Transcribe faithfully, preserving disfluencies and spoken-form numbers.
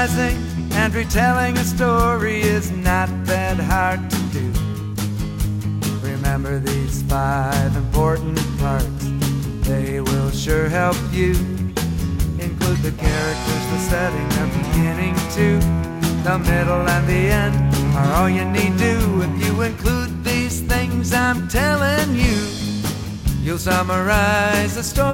Summarizing and retelling a story is not that hard to do. Remember these five important parts, they will sure help you. Include the characters, the setting, the beginning too. The middle and the end are all you need to. If you include these things I'm telling you, you'll summarize the story.